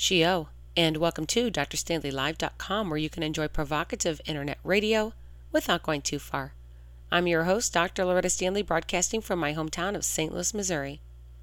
Shio, and welcome to drstanleylive.com, where you can enjoy provocative internet radio without going too far. I'm your host, Dr. Loretta Stanley, broadcasting from my hometown of St. Louis, Missouri.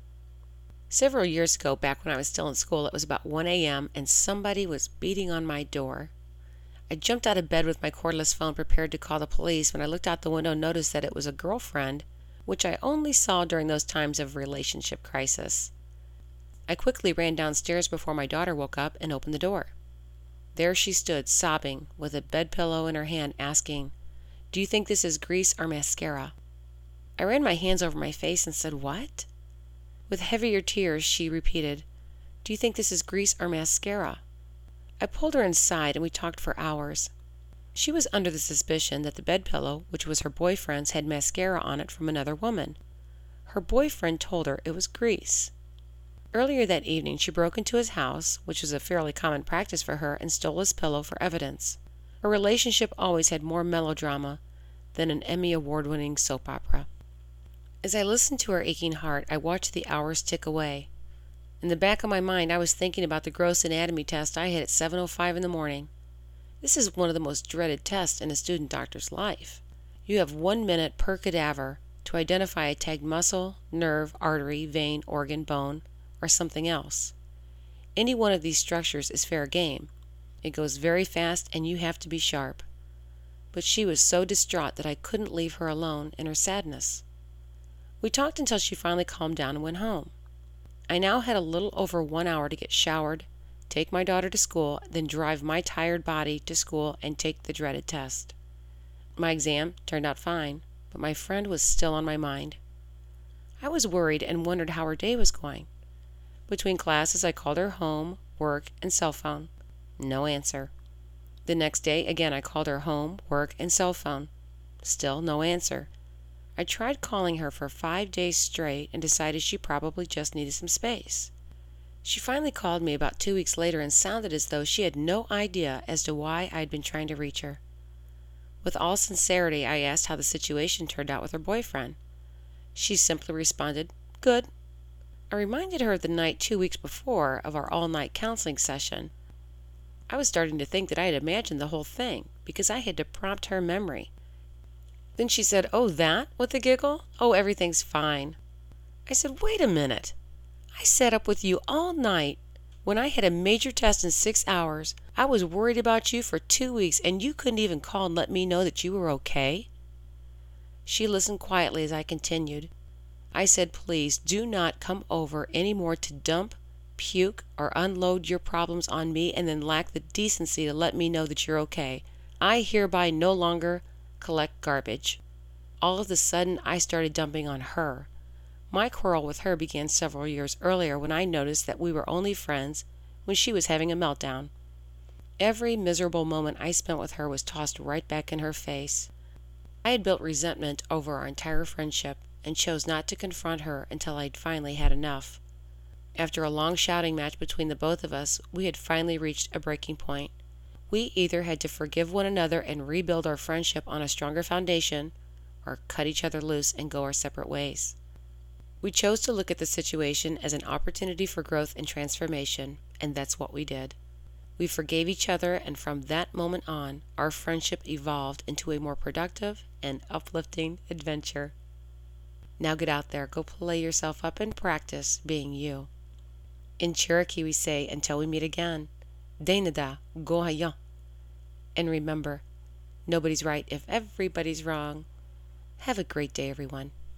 Several years ago, back when I was still in school, it was about 1 a.m. and somebody was beating on my door. I jumped out of bed with my cordless phone prepared to call the police. When I looked out the window and noticed that it was a girlfriend, which I only saw during those times of relationship crisis. I quickly ran downstairs before my daughter woke up and opened the door. There she stood, sobbing, with a bed pillow in her hand, asking, "Do you think this is grease or mascara?" I ran my hands over my face and said, "What?" With heavier tears, she repeated, "Do you think this is grease or mascara?" I pulled her inside and we talked for hours. She was under the suspicion that the bed pillow, which was her boyfriend's, had mascara on it from another woman. Her boyfriend told her it was grease. Earlier that evening, she broke into his house, which was a fairly common practice for her, and stole his pillow for evidence. Her relationship always had more melodrama than an Emmy Award-winning soap opera. As I listened to her aching heart, I watched the hours tick away. In the back of my mind, I was thinking about the gross anatomy test I had at 7:05 in the morning. This is one of the most dreaded tests in a student doctor's life. You have 1 minute per cadaver to identify a tagged muscle, nerve, artery, vein, organ, bone, or something else. Any one of these structures is fair game. It goes very fast and you have to be sharp. But she was so distraught that I couldn't leave her alone in her sadness. We talked until she finally calmed down and went home. I now had a little over 1 hour to get showered, take my daughter to school, then drive my tired body to school and take the dreaded test. My exam turned out fine, but my friend was still on my mind. I was worried and wondered how her day was going. Between classes, I called her home, work, and cell phone. No answer. The next day, again, I called her home, work, and cell phone. Still no answer. I tried calling her for 5 days straight and decided she probably just needed some space. She finally called me about 2 weeks later and sounded as though she had no idea as to why I had been trying to reach her. With all sincerity, I asked how the situation turned out with her boyfriend. She simply responded, "Good." I reminded her of the night 2 weeks before of our all-night counseling session. I was starting to think that I had imagined the whole thing because I had to prompt her memory. Then she said, "Oh, that?" with a giggle. "Oh, everything's fine." I said, "Wait a minute. I sat up with you all night. When I had a major test in 6 hours, I was worried about you for 2 weeks, and you couldn't even call and let me know that you were okay?" She listened quietly as I continued. I said, "Please do not come over any more to dump, puke, or unload your problems on me and then lack the decency to let me know that you're okay. I hereby no longer collect garbage." All of a sudden, I started dumping on her. My quarrel with her began several years earlier when I noticed that we were only friends when she was having a meltdown. Every miserable moment I spent with her was tossed right back in her face. I had built resentment over our entire friendship and chose not to confront her until I'd finally had enough. After a long shouting match between the both of us, we had finally reached a breaking point. We either had to forgive one another and rebuild our friendship on a stronger foundation, or cut each other loose and go our separate ways. We chose to look at the situation as an opportunity for growth and transformation, and that's what we did. We forgave each other, and from that moment on, our friendship evolved into a more productive and uplifting adventure. Now get out there, go play yourself up and practice being you. In Cherokee we say, until we meet again, Dainada Gohayan. And remember, nobody's right if everybody's wrong. Have a great day, everyone.